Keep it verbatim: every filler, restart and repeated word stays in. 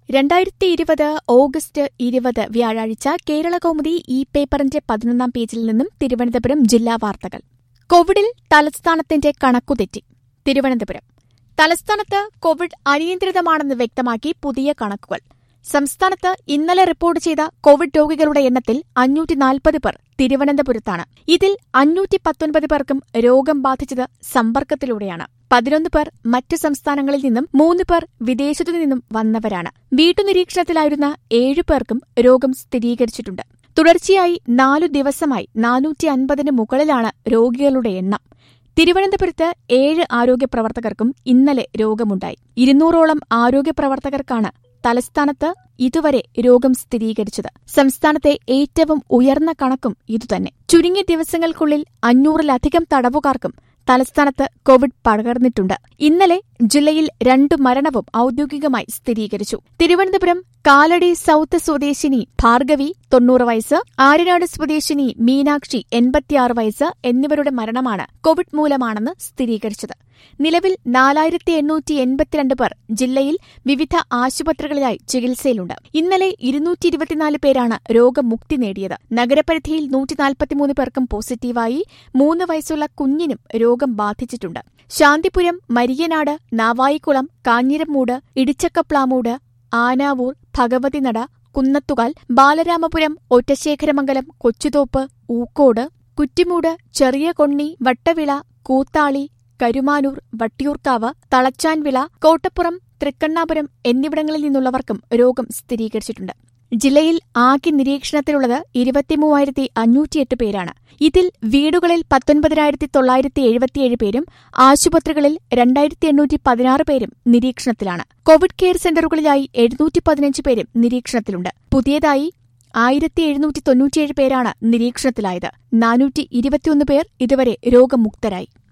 രണ്ടായിരത്തി ഇരുപത് ഓഗസ്റ്റ് ഇരുപത് വ്യാഴാഴ്ച കേരളകൗമുദി ഈ പേപ്പറിന്റെ പതിനൊന്നാം പേജിൽ നിന്നും തിരുവനന്തപുരം ജില്ലാ വാർത്തകൾ. കോവിഡിൽ തലസ്ഥാനത്തിന്റെ കണക്കുതെറ്റി. തിരുവനന്തപുരം തലസ്ഥാനത്ത് കോവിഡ് അനിയന്ത്രിതമാണെന്ന് വ്യക്തമാക്കി പുതിയ കണക്കുകൾ. സംസ്ഥാനത്ത് ഇന്നലെ റിപ്പോർട്ട് ചെയ്ത കോവിഡ് രോഗികളുടെ എണ്ണത്തിൽ അഞ്ഞൂറ്റി നാൽപ്പത് പേർ തിരുവനന്തപുരത്താണ്. ഇതിൽ അഞ്ഞൂറ്റി പത്തൊൻപത് പേർക്കും രോഗം ബാധിച്ചത് സമ്പർക്കത്തിലൂടെയാണ്. പതിനൊന്ന് പേർ മറ്റ് സംസ്ഥാനങ്ങളിൽ നിന്നും മൂന്ന് പേർ വിദേശത്തു നിന്നും വന്നവരാണ്. വീട്ടുനിരീക്ഷണത്തിലായിരുന്ന ഏഴു പേർക്കും രോഗം സ്ഥിരീകരിച്ചിട്ടുണ്ട്. തുടർച്ചയായി നാലു ദിവസമായി നാനൂറ്റി അൻപതിന് മുകളിലാണ് രോഗികളുടെ എണ്ണം. തിരുവനന്തപുരത്ത് ഏഴ് ആരോഗ്യപ്രവർത്തകർക്കും ഇന്നലെ രോഗമുണ്ടായി. ഇരുന്നൂറോളം ആരോഗ്യപ്രവർത്തകർക്കാണ് തലസ്ഥാനത്ത് ഇതുവരെ രോഗം സ്ഥിരീകരിച്ചത്. സംസ്ഥാനത്തെ ഏറ്റവും ഉയർന്ന കണക്കും ഇതുതന്നെ. ചുരുങ്ങിയ ദിവസങ്ങൾക്കുള്ളിൽ അഞ്ഞൂറിലധികം തടവുകാർക്കും തലസ്ഥാനത്ത് കോവിഡ് പകർന്നിട്ടുണ്ട്. ഇന്നലെ ജില്ലയിൽ രണ്ടു മരണവും ഔദ്യോഗികമായി സ്ഥിരീകരിച്ചു. തിരുവനന്തപുരം കാലടി സൌത്ത് സ്വദേശിനി ഭാർഗവി തൊണ്ണൂറ് വയസ്സ്, ആര്യനാട് സ്വദേശിനി മീനാക്ഷി എൺപത്തിയാറ് വയസ്സ് എന്നിവരുടെ മരണമാണ് കോവിഡ് മൂലമാണെന്ന് സ്ഥിരീകരിച്ചത്. നിലവിൽ നാലായിരത്തി എണ്ണൂറ്റി എൺപത്തിരണ്ട് പേർ ജില്ലയിൽ വിവിധ ആശുപത്രികളിലായി ചികിത്സയിലുണ്ട്. ഇന്നലെ ഇരുന്നൂറ്റി ഇരുപത്തിനാല് പേരാണ് രോഗമുക്തി നേടിയത്. നഗരപരിധിയിൽ നൂറ്റി നാൽപ്പത്തിമൂന്ന് പേർക്കും പോസിറ്റീവായി. മൂന്ന് വയസ്സുള്ള കുഞ്ഞിനും രോഗം ബാധിച്ചിട്ടുണ്ട്. ശാന്തിപുരം, മരിയനാട്, നാവായിക്കുളം, കാഞ്ഞിരമൂട്, ഇടിച്ചക്കപ്ലാമൂട്, ആനാവൂർ, ഭഗവതിനട, കുന്നത്തുകാൽ, ബാലരാമപുരം, ഒറ്റശേഖരമംഗലം, കൊച്ചുതോപ്പ്, ഊക്കോട്, കുറ്റിമൂട്, ചെറിയ കൊണ്ണി, വട്ടവിള, കൂത്താളി, കരുമാനൂർ, വട്ടിയൂർക്കാവ്, തളച്ചാൻവിള, കോട്ടപ്പുറം, തൃക്കണ്ണാപുരം എന്നിവിടങ്ങളിൽ നിന്നുള്ളവർക്കും രോഗം സ്ഥിരീകരിച്ചിട്ടുണ്ട്. ജില്ലയിൽ ആകെ നിരീക്ഷണത്തിലുള്ളത് ഇരുപത്തിമൂവായിരത്തി അഞ്ഞൂറ്റിയെട്ട് പേരാണ്. ഇതിൽ വീടുകളിൽ പത്തൊൻപതിനായിരത്തി തൊള്ളായിരത്തി എഴുപത്തിയേഴ് പേരും ആശുപത്രികളിൽ രണ്ടായിരത്തി എണ്ണൂറ്റി പതിനാറ് പേരും നിരീക്ഷണത്തിലാണ്. കോവിഡ് കെയർ സെന്ററുകളിലായി എഴുന്നൂറ്റി പതിനഞ്ച് പേരും നിരീക്ഷണത്തിലുണ്ട്. പുതിയതായി ആയിരത്തി എഴുന്നൂറ്റി തൊണ്ണൂറ്റിയേഴ് പേരാണ് നിരീക്ഷണത്തിലായത്. നാനൂറ്റി ഇരുപത്തിയൊന്ന് പേർ ഇതുവരെ രോഗമുക്തരായി.